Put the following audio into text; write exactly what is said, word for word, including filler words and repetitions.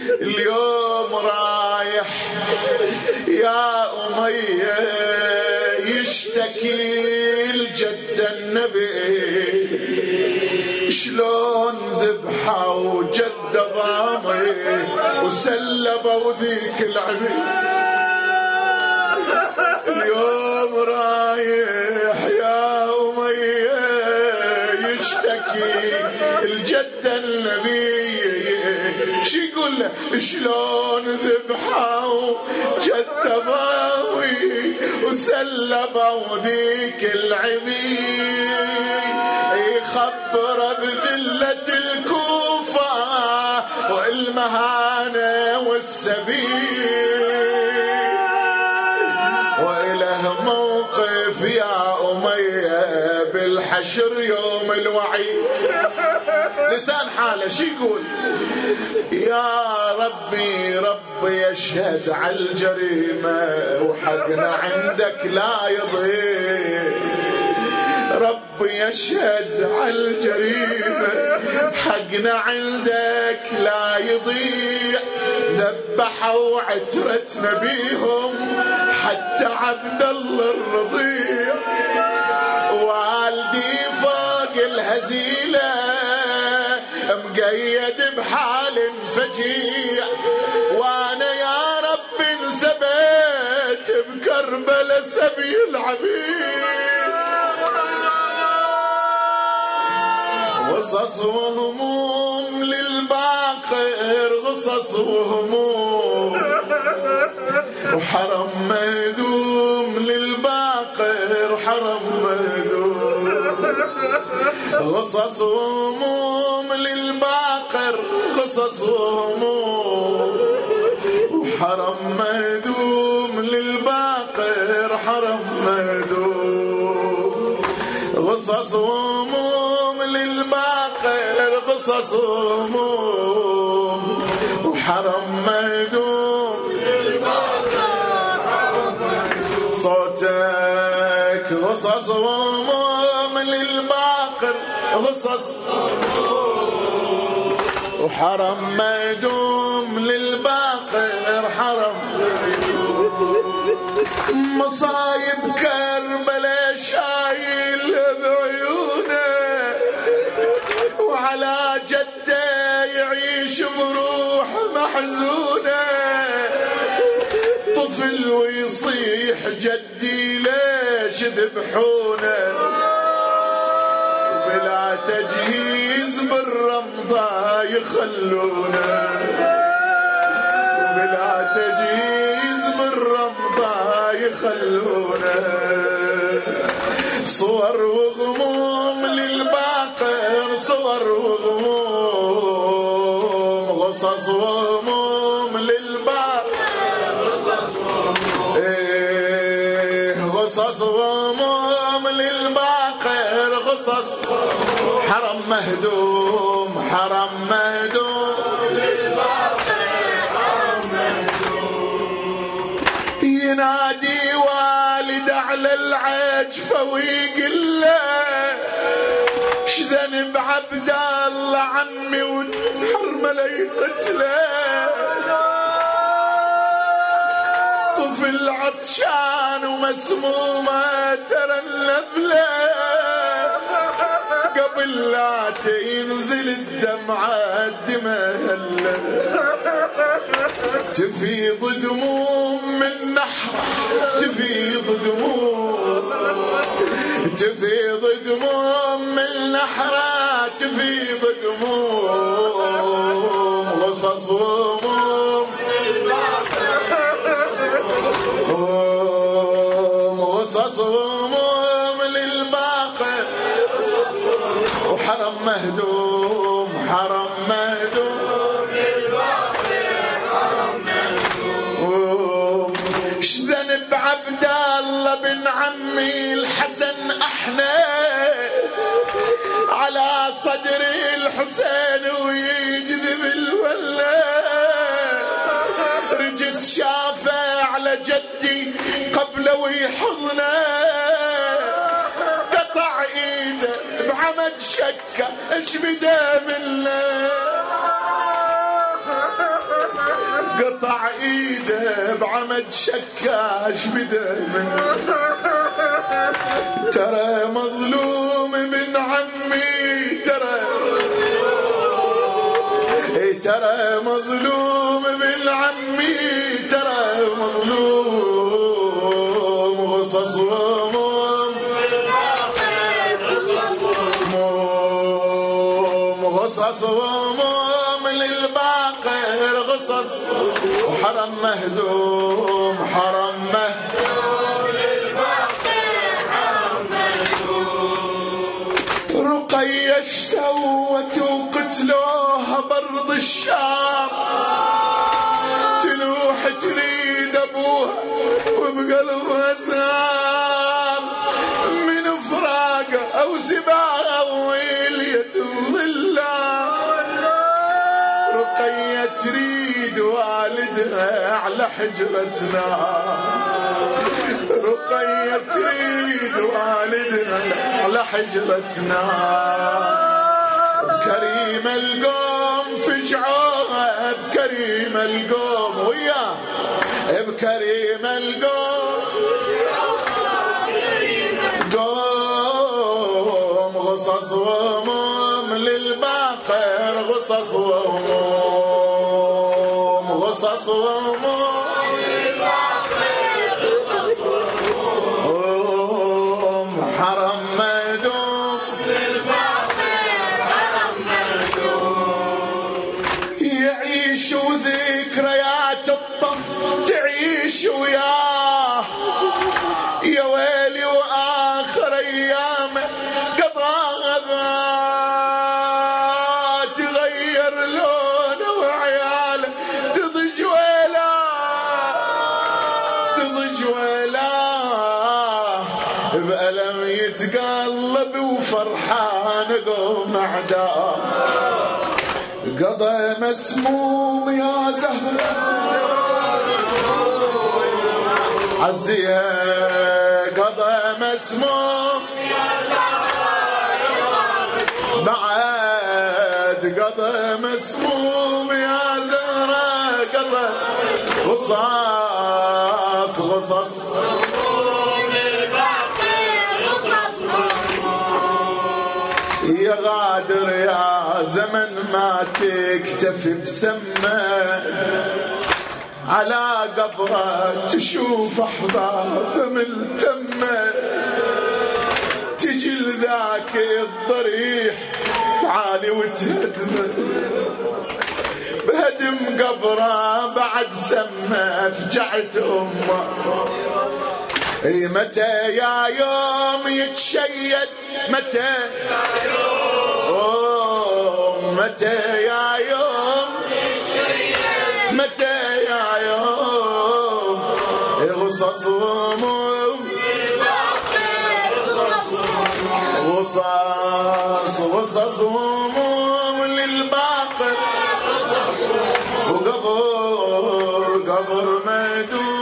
اليوم رايح يا أمية يشتكي الجد النبي شلون ذبحوا جد ضامي وسلبوا ذيك العبيد. اليوم رايح يا أمية يشتكي الجد النبي شي يقول له شلون ذبحوا جد ضاوي وسلبوا ذيك العبيد. يخبر بذلة الكوفة والمهانة والسبيل وإله موقف يا أمية بالحشر يوم الوعيد. لسان حاله شي يقول يا ربي ربي يشهد على الجريمة وحقنا عندك لا يضيع. ربي يشهد على الجريمة حقنا عندك لا يضيع. ذبحوا عترة نبيهم حتى عبد الله الرضيع. والدي فوق الهزيلة مقيد بحال فجيع وانا يا رب انسبت بكربلة سبي العبيد. قصص وهموم للباقر قصص وهموم وحرم مهدوم للباقر حرم مهدوم. قصص وهموم للباقر قصص وهموم وحرم مهدوم للباقر حرم مهدوم. قصص وهموم للباقر قصص وهموم وحرم مهدوم صوتك قصص وهموم للباقر قصص وحرم مهدوم للباقر حرم. مصايب كربلاء شايل بعيونه وعلى جده يعيش بروح محزونه. طفل ويصيح جدي ليش ذبحونه وبلا تجهيز بالرمضة يخلونه وبلا تجهيز بالرمضة يخلونه. صور وغموم للباقر صور وغموم قصص وغموم للباقر قصص وغموم ايه قصص وغموم للباقر قصص. حرم مهدوم حرم مهدوم للباقر حرم مهدوم. ينادي والد على العجفة ويقول له شذنب عبد الله عمي والحرملة يقتله. طفل عطشان ومسمومة ترنب له قبل لا تنزل الدمعة الدمى هلا. تفيض دموم من نحر تفيض دموم تفيض دموم من نحرة تفيض دموم. قصص وهموم قصص وهموم للباقر وحرم مهدوم حرم مهدوم شذنب عبد الله بن عمي الحسن احنا على صدر الحسين ويجذب الولا. رجس شافه على جدي قبل ويحضنه قطع ايده بعمد شكه اش بدا منه. قطع ايده بعمد شكاش بدمه. ترى مظلوم ابن عمي، ترى ترى مظلوم ابن عمي، ترى مظلوم غصص وموم غصص وموم للباقر غصص، وحرم مهدوم حرم مهدوم للباقر حرم مهدوم. رقية اش سوت وقتلوها برض الشام، تلوح تريد ابوها وبقلبها سام، من فراقه او سباها ويلية الظلام. رقية تريد والدها على حجرتنا، رقية تريد والدها على حجرتنا. بكريم القوم فجعوها، بكريم القوم وياه، بكريم القوم قوم غصص وهموم للباقر غصص وهموم غصص وهموم للباقر غصص وهموم حرم مهدوم للباقر حرم مهدوم. يعيش وذكريات الطف تعيش وياه، يا ويلي واخر ايام قضاها تغير لونه وعياله تضج ويلا تضج ويلا، بألم يتقلب وفرحان قوم اعداء. قضى مسموم يا زهرة عزيها، قضى مسموم بعد قضى مسموم يا زهرة، قضى غصاص غصص يا غادر يا زمن ما تكتفي بسمه، على قبره تشوف احباب ملتمه. تجي لذاك الضريح عالي وتهدمه، بهدم قبره بعد سمه فجعت امه. اي متى يا يوم يتشيد، متى أوه متى يا يوم متى يا يوم غصص وهموم غصص غصص وهموم للباقر، وقبر قبر مهدوم